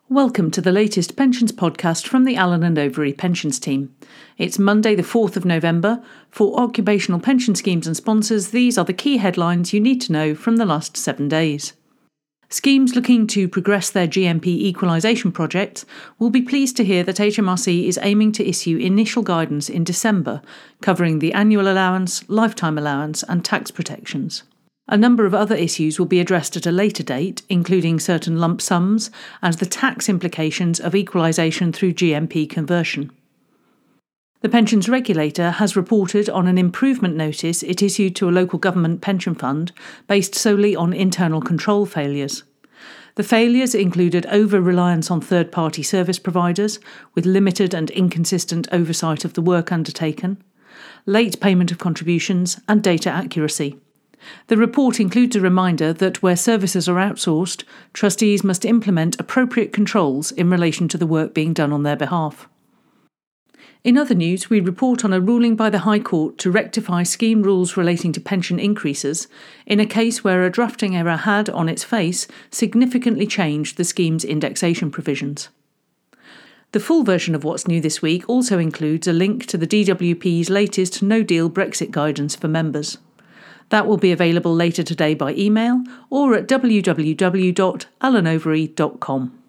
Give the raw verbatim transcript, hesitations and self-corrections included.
Welcome to the latest pensions podcast from the Allen and Overy Pensions team. It's Monday the fourth of November. For occupational pension schemes and sponsors, these are the key headlines you need to know from the last seven days. Schemes looking to progress their G M P equalisation projects will be pleased to hear that H M R C is aiming to issue initial guidance in December, covering the annual allowance, lifetime allowance and tax protections. A number of other issues will be addressed at a later date, including certain lump sums and the tax implications of equalisation through G M P conversion. The pensions regulator has reported on an improvement notice it issued to a local government pension fund based solely on internal control failures. The failures included over-reliance on third-party service providers with limited and inconsistent oversight of the work undertaken, late payment of contributions and data accuracy. The report includes a reminder that where services are outsourced, trustees must implement appropriate controls in relation to the work being done on their behalf. In other news, we report on a ruling by the High Court to rectify scheme rules relating to pension increases in a case where a drafting error had, on its face, significantly changed the scheme's indexation provisions. The full version of what's new this week also includes a link to the D W P's latest no-deal Brexit guidance for members. That will be available later today by email or at w w w dot allen overy dot com.